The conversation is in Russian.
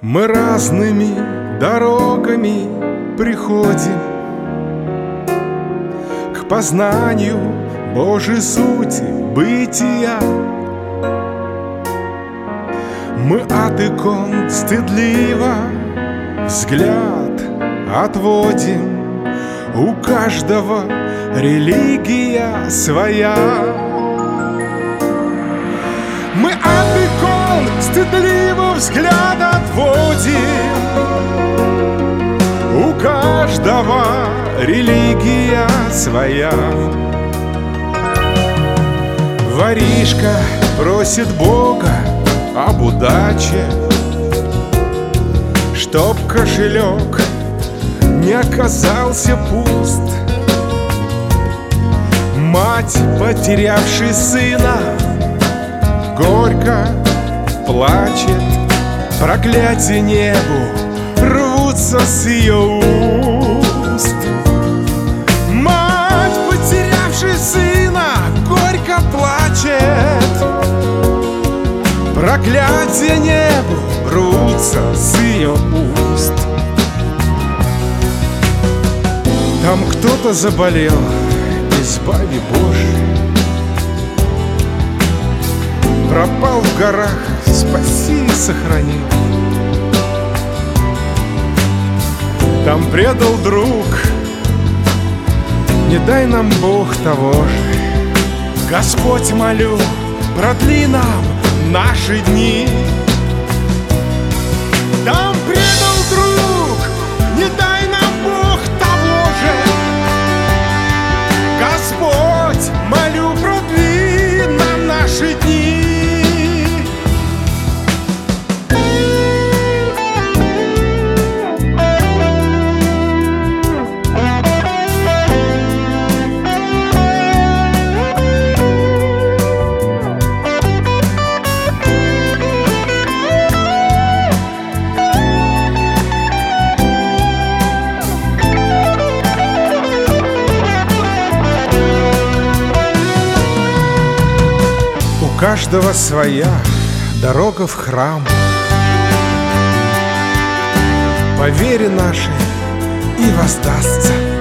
Мы разными дорогами приходим к познанию Божьей сути бытия. Мы от икон стыдливо взгляд отводим, у каждого религия своя. Мы от икон стыдливо взгляд отводим, у каждого религия своя. Воришка просит Бога об удаче, чтоб кошелек не оказался пуст. Мать, потерявшая сына, горько плачет, проклятие небу рвутся с ее уст. Мать, потерявшая сына, горько плачет, проклятие небу рвутся с ее уст. Там кто-то заболел, избави Боже, пропал в горах, спаси и сохрани. Там предал друг, не дай нам Бог того же. Господь, молю, продли нам наши дни. Там предал друг, не дай нам Бог того же. Господь, молю, продли нам наши дни. У каждого своя дорога в храм, по вере нашей и воздастся.